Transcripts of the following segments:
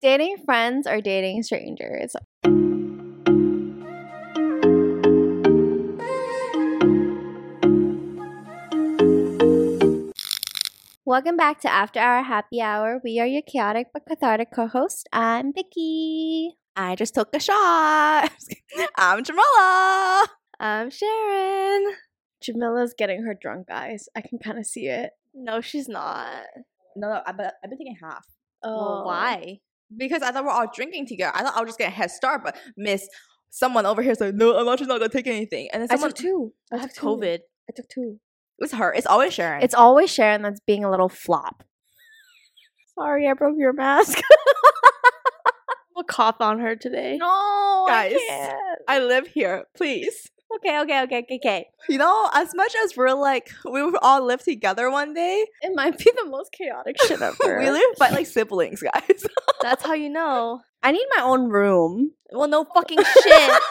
Dating friends or dating strangers? Welcome back to After Our Happy Hour. We are your chaotic but cathartic co-host. I'm Vicky. I just took a shot. I'm Jamila. I'm Sharon. Jamila's getting her drunk, guys. I can kind of see it. No, she's not. No, I've been taking half. Well, why? Because I thought we're all drinking together. I thought I was just getting a head start, but someone over here said, no, I'm actually not going to take anything. And then I someone, took two. I have COVID. I took two. It's her. It's always Sharon. It's always Sharon that's being a little flop. Sorry, I broke your mask. We'll cough on her today. No, Guys, I can't. I live here. Please. Okay. You know, as much as we're like, we would all live together one day, It might be the most chaotic shit ever. we live like siblings, guys. That's how you know. I need my own room. Well, no fucking shit.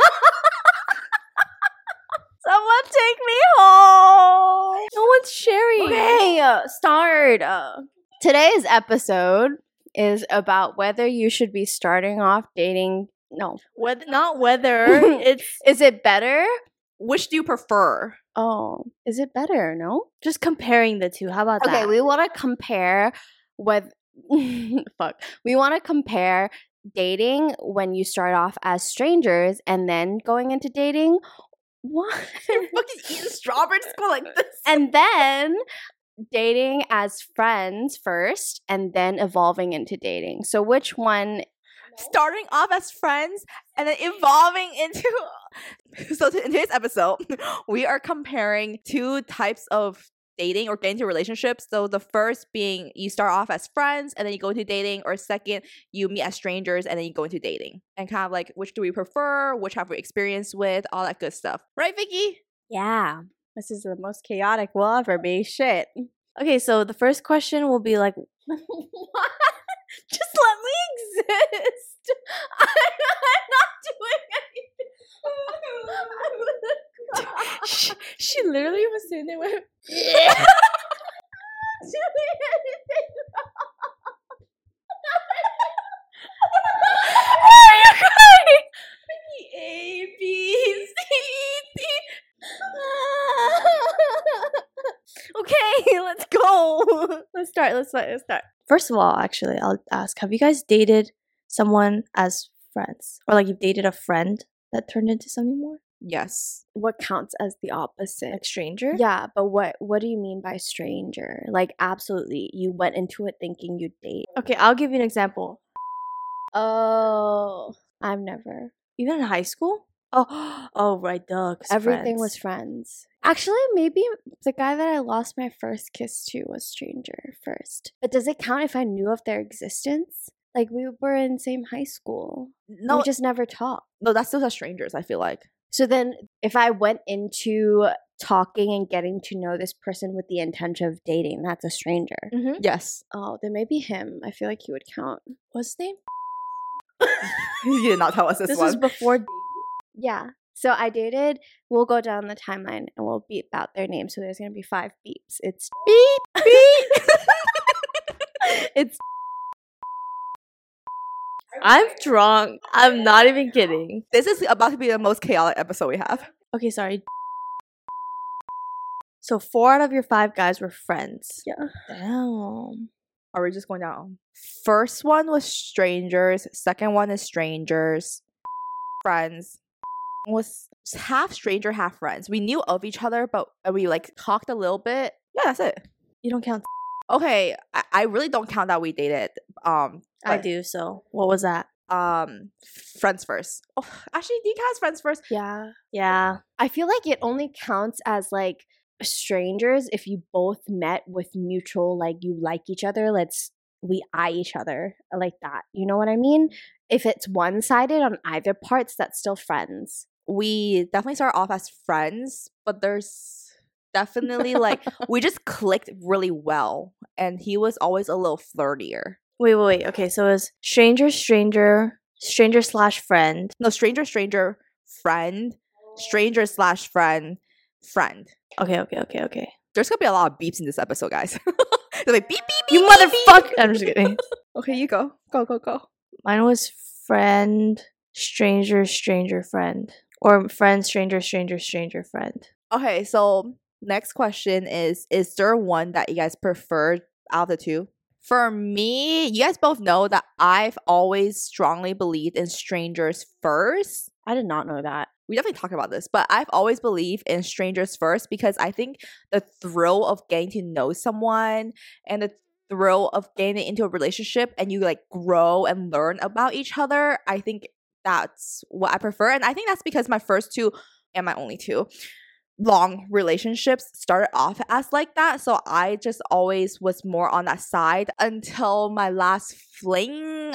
Someone take me home. No one's sharing. Okay, start. Today's episode is about whether you should be starting off dating. No. Not whether. It's Is it better? Which do you prefer? Oh, is it better? No? just comparing the two. How about Okay, that? we want to compare with fuck. We want to compare dating when you start off as strangers and then going into dating. What? Fucking eating strawberries go like this. And then dating as friends first and then evolving into dating. So which one? Starting off as friends and then evolving into so in today's episode we are comparing two types of dating or getting into relationships. So the first being you start off as friends and then you go into dating, or second you meet as strangers and then you go into dating, and kind of like which do we prefer, which have we experienced with, all that good stuff, right Vicky? Yeah. This is the most chaotic we'll ever be. Shit. Okay, so the first question will be like, What? Just let me exist. I'm not doing anything. she literally was sitting there with Doing anything. Why are you crying? A B C D. Okay, let's go. Let's start. First of all, actually, I'll ask, have you guys dated someone as friends? Or like you've dated a friend that turned into something more? Yes. What counts as the opposite? Like stranger? Yeah, but what do you mean by stranger? Like absolutely, you went into it thinking you'd date. Okay, I'll give you an example. Oh, I've never. Even in high school? Oh, right, duh. 'Cause Everything friends. was friends. Actually, maybe the guy that I lost my first kiss to was stranger first. But does it count if I knew of their existence? Like we were in same high school. No, We just never talked. no, that's still as strangers, I feel like. So then if I went into talking and getting to know this person with the intention of dating, that's a stranger. Mm-hmm. Yes. Oh, then maybe him. I feel like he would count. What's his name? You did not tell us this This one. was before. Yeah. So I dated, we'll go down the timeline and we'll beep out their names. So there's going to be 5 beeps. It's beep, beep. It's I'm drunk. I'm not even kidding. This is about to be the most chaotic episode we have. Okay, sorry. So 4 out of your 5 guys were friends. Yeah. Damn. Are we just going down? First one was strangers. Second one is strangers. Friends. Was half stranger, half friends. We knew of each other, but we like talked a little bit. Yeah, that's it. You don't count. Okay, I really don't count that we dated. I but, do, so what was that? Friends first. Oh, actually, do you count as friends first? yeah. Yeah. I feel like it only counts as like strangers if you both met with mutual, like you like each other. We eye each other like that. You know what I mean? If it's one-sided on either parts, that's still friends. We definitely started off as friends, but there's definitely like we just clicked really well, and he was always a little flirtier. Wait. Okay, so it's stranger slash friend. No, stranger, friend, stranger slash friend. Okay. There's gonna be a lot of beeps in this episode, guys. They'll be beep beep beep. You beep, beep. motherfucker! I'm just kidding. Okay, you go. Go. Mine was friend, stranger, stranger, friend. Or friend, stranger, stranger, stranger, friend. Okay, so next question is there one that you guys prefer out of the two? For me, you guys both know that I've always strongly believed in strangers first. I did not know that. We definitely talk about this, but I've always believed in strangers first because I think the thrill of getting to know someone and the thrill of getting into a relationship and you like grow and learn about each other, I think that's what I prefer. And I think that's because my first two and my only two long relationships started off as like that. So I just always was more on that side until my last fling.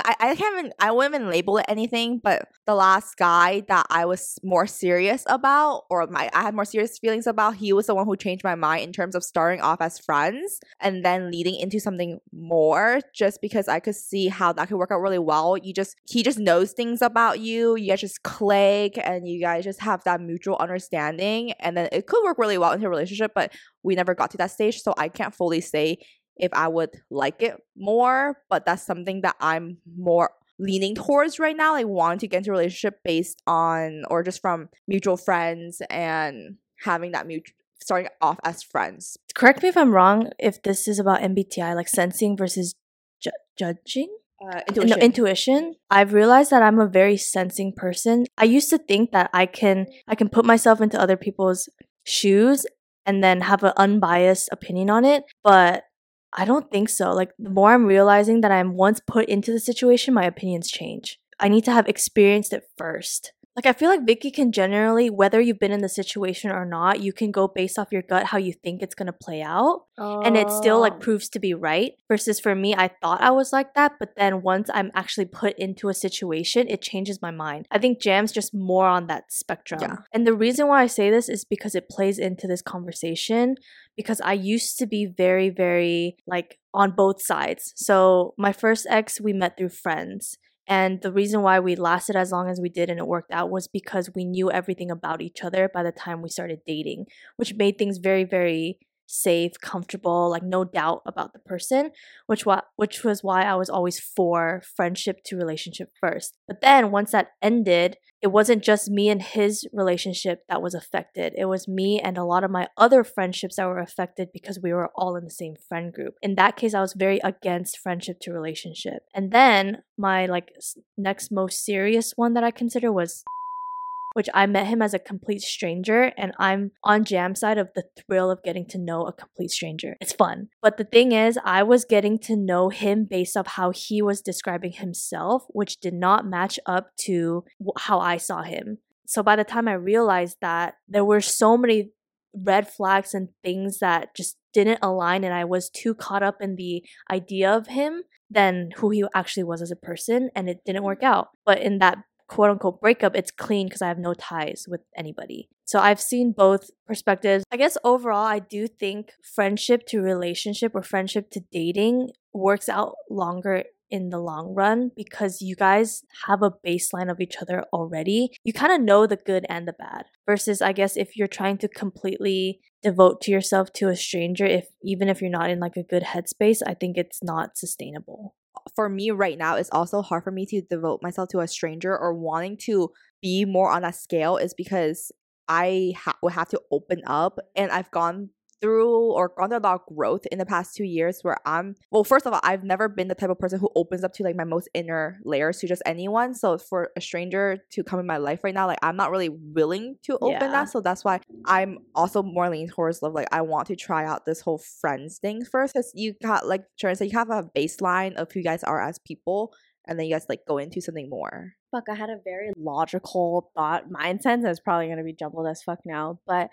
I wouldn't even label it anything, but the last guy that I was more serious about, or I had more serious feelings about, he was the one who changed my mind in terms of starting off as friends and then leading into something more, just because I could see how that could work out really well. He just knows things about you. You guys just click and you guys just have that mutual understanding, and then it could work really well into a relationship, but we never got to that stage, so I can't fully say if I would like it more, but that's something that I'm more leaning towards right now, like wanting to get into a relationship based on or just from mutual friends and having that starting off as friends. Correct me if I'm wrong, if this is about MBTI, like sensing versus judging? Intuition. No, intuition. I've realized that I'm a very sensing person. I used to think that I can put myself into other people's shoes and then have an unbiased opinion on it, but I don't think so. Like, the more I'm realizing that I'm once put into the situation, my opinions change. I need to have experienced it first. Like, I feel like Vicky can generally, whether you've been in the situation or not, you can go based off your gut how you think it's going to play out. And it still like proves to be right. Versus for me, I thought I was like that, but then once I'm actually put into a situation, it changes my mind. I think Jam's just more on that spectrum. Yeah. And the reason why I say this is because it plays into this conversation, because I used to be very, very like on both sides. So my first ex, we met through friends. And the reason why we lasted as long as we did and it worked out was because we knew everything about each other by the time we started dating, which made things very, very safe, comfortable, like no doubt about the person, which was why I was always for friendship to relationship first. But then once that ended, it wasn't just me and his relationship that was affected. It was me and a lot of my other friendships that were affected because we were all in the same friend group. In that case, I was very against friendship to relationship. And then my like next most serious one that I consider was which I met him as a complete stranger, and I'm on Jam's side of the thrill of getting to know a complete stranger. It's fun. But the thing is, I was getting to know him based off how he was describing himself, which did not match up to how I saw him. So by the time I realized that, there were so many red flags and things that just didn't align, and I was too caught up in the idea of him than who he actually was as a person, and it didn't work out. But in that quote unquote breakup, it's clean because I have no ties with anybody. So I've seen both perspectives. I guess overall, I do think friendship to relationship or friendship to dating works out longer in the long run because you guys have a baseline of each other already. You kind of know the good and the bad. Versus, I guess, if you're trying to completely devote to yourself to a stranger, even if you're not in like a good headspace, I think it's not sustainable. For me right now, it's also hard for me to devote myself to a stranger or wanting to be more on that scale is because I would have to open up, and I've gone through a lot of growth in the past 2 years where first of all, I've never been the type of person who opens up to like my most inner layers to just anyone. So for a stranger to come in my life right now, like I'm not really willing to open that. So that's why I'm also more leaning towards love. Like I want to try out this whole friends thing first, because you got like Sharon said, you have a baseline of who you guys are as people, and then you guys like go into something more. Fuck, I had a very logical thought mindset that's probably gonna be jumbled as fuck now, but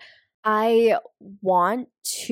I want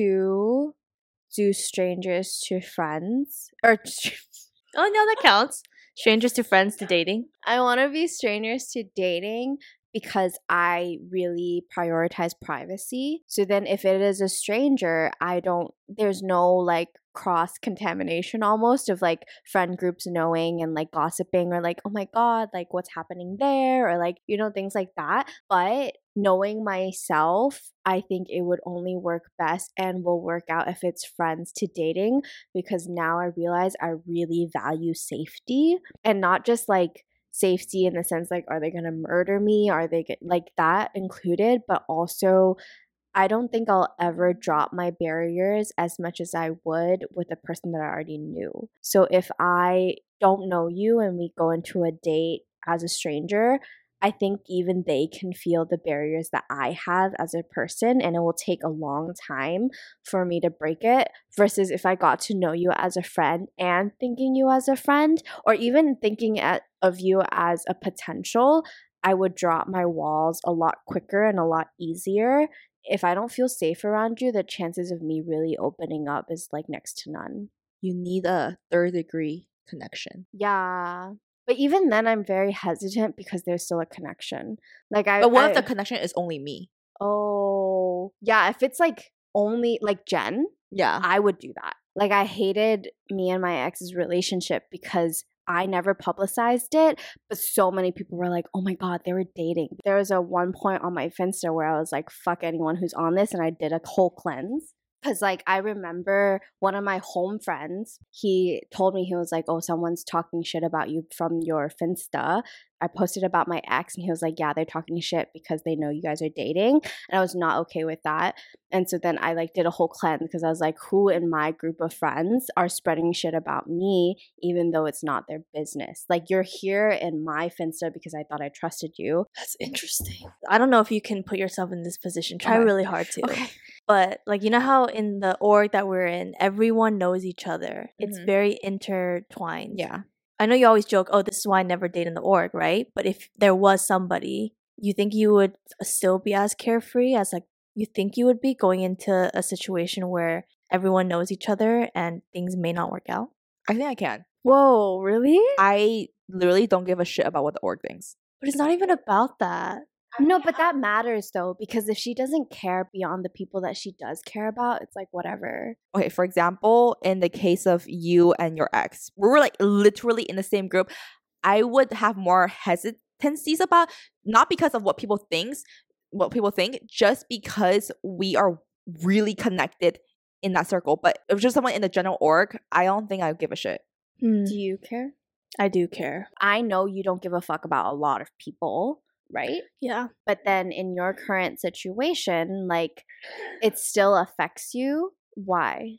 to do strangers to friends or oh no, that counts. Strangers to friends to dating. I want to be strangers to dating because I really prioritize privacy. So then if it is a stranger, there's no like cross contamination almost of like friend groups knowing and like gossiping or like, oh my God, like what's happening there, or like, you know, things like that. But knowing myself, I think it would only work best and will work out if it's friends to dating, because now I realize I really value safety, and not just like safety in the sense like, are they going to murder me? Are they like that included? But also, I don't think I'll ever drop my barriers as much as I would with a person that I already knew. So if I don't know you and we go into a date as a stranger, I think even they can feel the barriers that I have as a person, and it will take a long time for me to break it, versus if I got to know you as a friend and thinking you as a friend, or even thinking of you as a potential, I would drop my walls a lot quicker and a lot easier. If I don't feel safe around you, the chances of me really opening up is like next to none. You need a third degree connection. Yeah. But even then, I'm very hesitant because there's still a connection. Like But what if the connection is only me? Oh, yeah. If it's like only like Jen, Yeah. I would do that. Like I hated me and my ex's relationship because I never publicized it, but so many people were like, oh my God, they were dating. There was a one point on my Finsta where I was like, fuck anyone who's on this, and I did a whole cleanse. Because, like, I remember one of my home friends, he told me, he was like, oh, someone's talking shit about you from your Finsta. I posted about my ex, and he was like, yeah, they're talking shit because they know you guys are dating. And I was not okay with that. And so then I, like, did a whole cleanse because I was like, who in my group of friends are spreading shit about me, even though it's not their business? Like, you're here in my Finsta because I thought I trusted you. That's interesting. I don't know if you can put yourself in this position. Try Okay. really hard to. Okay. But like, you know how in the org that we're in, everyone knows each other. It's very intertwined. Yeah. I know you always joke, oh, this is why I never date in the org, right? But if there was somebody, you think you would still be as carefree as like you think you would be going into a situation where everyone knows each other and things may not work out? I think I can. Whoa, really? I literally don't give a shit about what the org thinks. But it's not even about that. No, but that matters though, because if she doesn't care beyond the people that she does care about, it's like whatever. Okay, for example, in the case of you and your ex, we were like literally in the same group. I would have more hesitancies about, not because of what people think, just because we are really connected in that circle. But if just someone in the general org, I don't think I would give a shit. Hmm. Do you care? I do care. I know you don't give a fuck about a lot of people, right? Yeah. But then in your current situation, like, it still affects you. Why?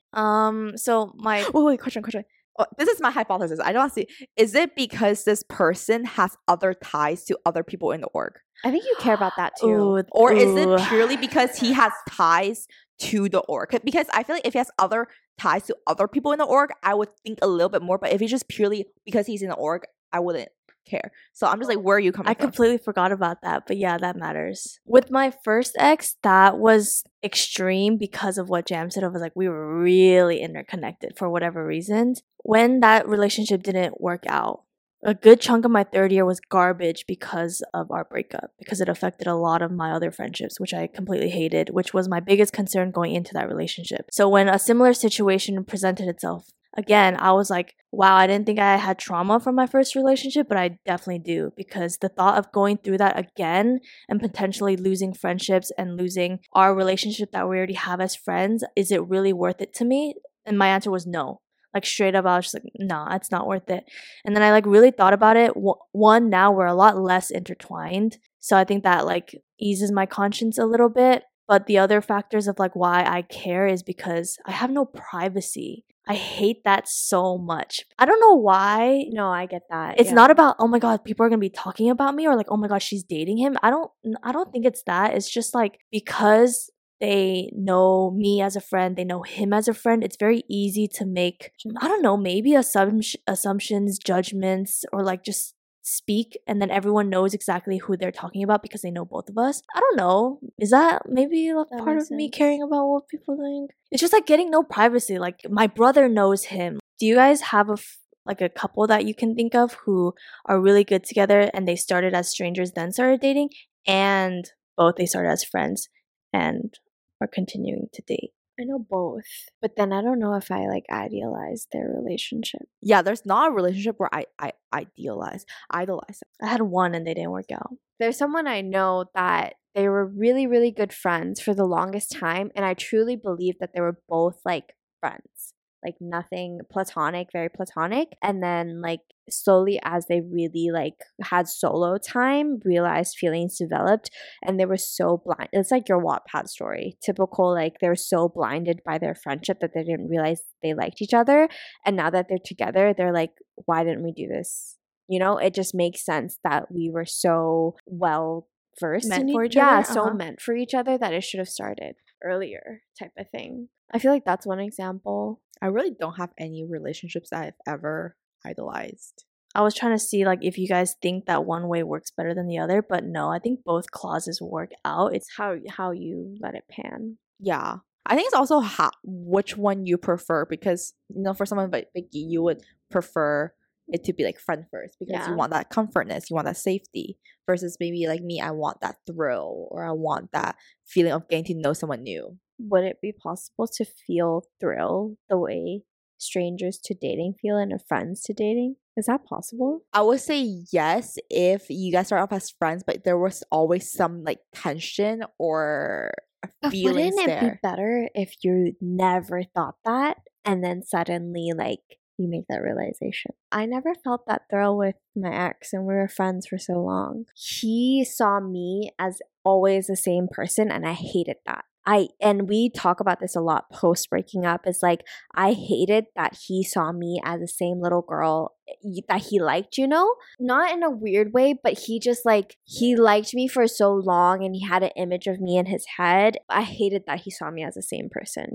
So my Wait, question. Oh, this is my hypothesis. I don't see. Is it because this person has other ties to other people in the org? I think you care about that too. Ooh, Or is ooh. it purely because he has ties to the org? Because I feel like if he has other ties to other people in the org, I would think a little bit more. But if it's just purely because he's in the org, I wouldn't care. So I'm just like, where are you coming I from? completely forgot about that, but yeah, that matters. With my first ex, that was extreme because of what Jam said. I was like, we were really interconnected for whatever reasons. When that relationship didn't work out, a good chunk of my third year was garbage because of our breakup, because it affected a lot of my other friendships, which I completely hated, which was my biggest concern going into that relationship. So when a similar situation presented itself, again, I was like, wow, I didn't think I had trauma from my first relationship, but I definitely do, because the thought of going through that again and potentially losing friendships and losing our relationship that we already have as friends, is it really worth it to me? And my answer was no. Like straight up, I was just like, nah, it's not worth it. And then I like really thought about it. One, now we're a lot less intertwined. So I think that like eases my conscience a little bit. But the other factors of like why I care is because I have no privacy. I hate that so much. I don't know why. No, I get that. It's yeah. not about, oh my God, people are going to be talking about me, or like, oh my God, she's dating him. I don't think it's that. It's just like, because they know me as a friend, they know him as a friend, it's very easy to make, I don't know, maybe assumptions, judgments, or like just speak, and then everyone knows exactly who they're talking about because they know both of us. I don't know. Is that maybe a That part makes of me sense. caring about what people think? It's just like getting no privacy. Like my brother knows him. Do you guys have like a couple that you can think of who are really good together and they started as strangers then started dating, and both they started as friends and are continuing to date? I know both, but then I don't know if I like idealize their relationship. Yeah, there's not a relationship where I idolize it. I had one and they didn't work out. There's someone I know that they were really, really good friends for the longest time, and I truly believe that they were both like friends. Like nothing platonic, very platonic. And then like slowly as they really like had solo time, realized feelings developed, and they were so blind. It's like your Wattpad story. Typical, like they were so blinded by their friendship that they didn't realize they liked each other. And now that they're together, they're like, why didn't we do this? You know, it just makes sense that we were so well versed Meant in for each yeah, other? so Uh-huh. meant for each other that it should have started earlier type of thing. I feel like that's one example. I really don't have any relationships that I've ever idolized. I was trying to see like if you guys think that one way works better than the other, but no, I think both clauses work out. It's It's how you let it pan. Yeah. I think it's also which one you prefer, because for someone like Vicky, you would prefer it to be like friend first because Yeah. you want that comfortness, you want that safety, versus maybe like me, I want that thrill, or I want that feeling of getting to know someone new. Would it be possible to feel thrill the way strangers to dating feel and friends to dating? Is that possible? I would say yes if you guys start off as friends, but there was always some like tension or But feelings wouldn't it there. be better if you never thought that and then suddenly like you make that realization? I never felt that thrill with my ex and we were friends for so long. He saw me as always the same person and I hated that. And we talk about this a lot post breaking up, is like I hated that he saw me as the same little girl that he liked, not in a weird way, but he just like he liked me for so long and he had an image of me in his head. I hated that he saw me as the same person,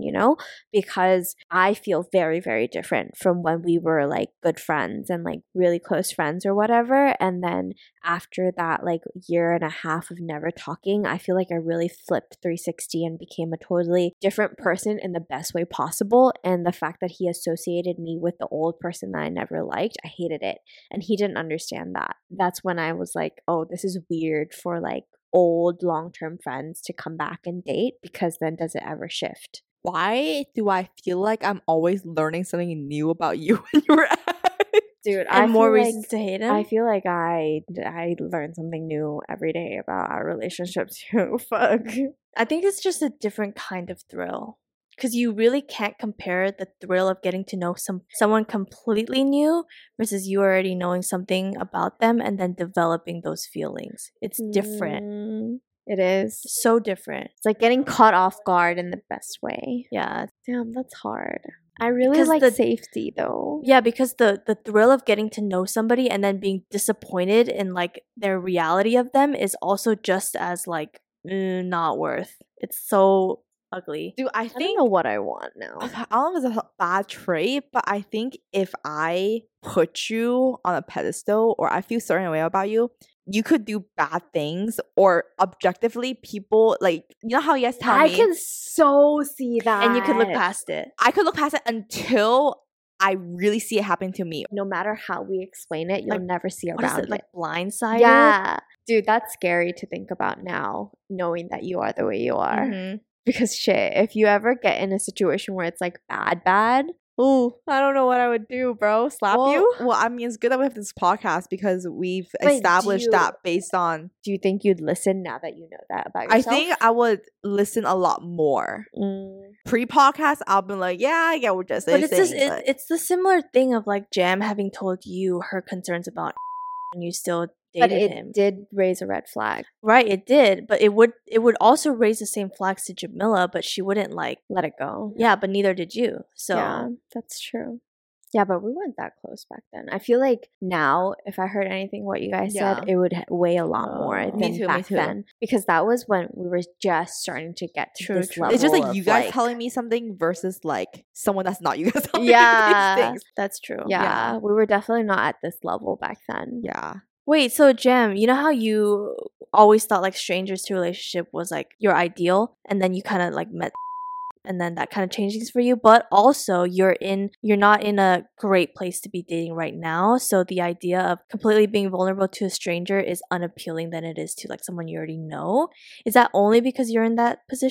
because I feel very, very different from when we were like good friends and like really close friends or whatever. And then after that like year and a half of never talking, I feel like I really flipped 360 and became a totally different person in the best way possible. And the fact that he associated me with the old person that I never liked, I hated it. And he didn't understand that. That's when I was like, oh, this is weird for like old long-term friends to come back and date, because then does it ever shift? Why do I feel like I'm always learning something new about you when you're at? Dude, and more feel reasons to hate him. I feel like I learn something new every day about our relationship too. Fuck. I think it's just a different kind of thrill. Because you really can't compare the thrill of getting to know someone completely new versus you already knowing something about them and then developing those feelings. It's different. It is. So different. It's like getting caught off guard in the best way. Yeah. Damn, that's hard. I really Because like the- safety though. Yeah, because the thrill of getting to know somebody and then being disappointed in like their reality of them is also just as like not worth. It's so ugly. Dude, I I don't think know what I want now. I don't know if it's a bad trait, but I think if I put you on a pedestal or I feel certain way about you, you could do bad things, or objectively people like, how you guys tell I me, can so see that. And you could look past it. I could look past it until I really see it happen to me. No matter how we explain it, you'll Like, never see What is around it, like it. blindsided? Yeah. Dude, that's scary to think about now, knowing that you are the way you are. Mhm. Because shit, if you ever get in a situation where it's like bad, ooh, I don't know what I would do, bro. Slap you? Well, I mean, it's good that we have this podcast because we've Wait, do established you- that based on. Do you think you'd listen now that you know that about I yourself? think I would listen a lot more. Mm, Pre-podcast, I'll be like, yeah, we're just But it's just saying, but- it's the similar thing of like Jam having told you her concerns about and you still but dated it him. did raise a red flag. Right, it did, but it would also raise the same flags to Jamila, but she wouldn't like. Let it go. Yeah, but neither did you. So Yeah, that's true. Yeah, but we weren't that close back then. I feel like now, if I heard anything what you guys Yeah. said, it would weigh a lot more Oh. than Me too, me back too. then. Because that was when we were just starting to get to True, this true. level. it's just like of, you guys like- telling me something versus like someone that's not you guys telling Yeah. me these things. that's true. Yeah, we were definitely not at this level back then. Yeah. Wait, so Jam, you know how you always thought like strangers to relationship was like your ideal, and then you kind of like met, and then that kind of changed things for you. But also, you're not in a great place to be dating right now. So the idea of completely being vulnerable to a stranger is unappealing than it is to like someone you already know. Is that only because you're in that position?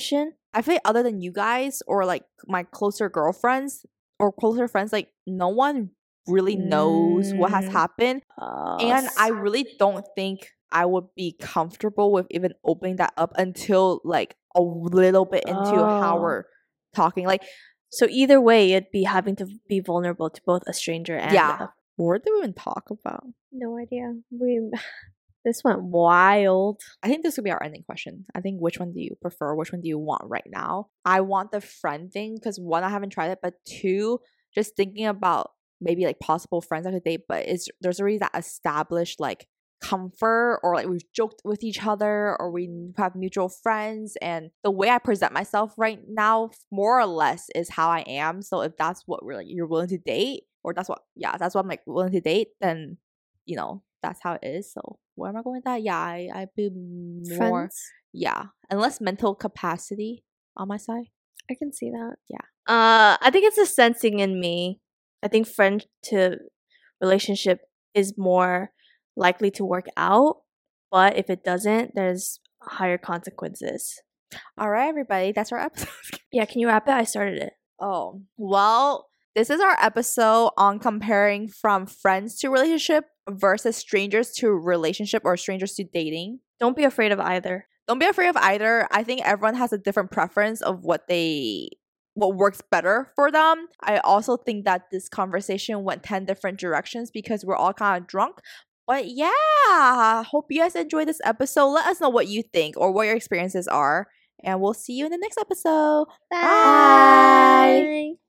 I feel like other than you guys or like my closer girlfriends or closer friends, like no one really knows what has happened. And I really don't think I would be comfortable with even opening that up until like a little bit into how Oh. we're talking. Like, So either way, it'd be having to be vulnerable to both a stranger and yeah. What do we even talk about? No idea. This went wild. I think this could be our ending question. I think which one do you prefer? Which one do you want right now? I want the friend thing because one, I haven't tried it, but two, just thinking about maybe like possible friends I could date, but there's already that established like comfort or like we've joked with each other or we have mutual friends, and the way I present myself right now more or less is how I am. So if that's what we're like you're willing to date, or that's what I'm like willing to date, then you know that's how it is. So where am I going with that? Yeah, I'd be more Friends. yeah, and less mental capacity on my side. I can see that. I think it's a sensing in me. I think friend to relationship is more likely to work out, but if it doesn't, there's higher consequences. All right, everybody, that's our episode. Yeah, can you wrap it? I started it. Oh, well, this is our episode on comparing from friends to relationship versus strangers to relationship or strangers to dating. Don't be afraid of either. Don't be afraid of either. I think everyone has a different preference of what works better for them. I also think that this conversation went 10 different directions because we're all kind of drunk. But yeah, hope you guys enjoyed this episode. Let us know what you think or what your experiences are. And we'll see you in the next episode. Bye.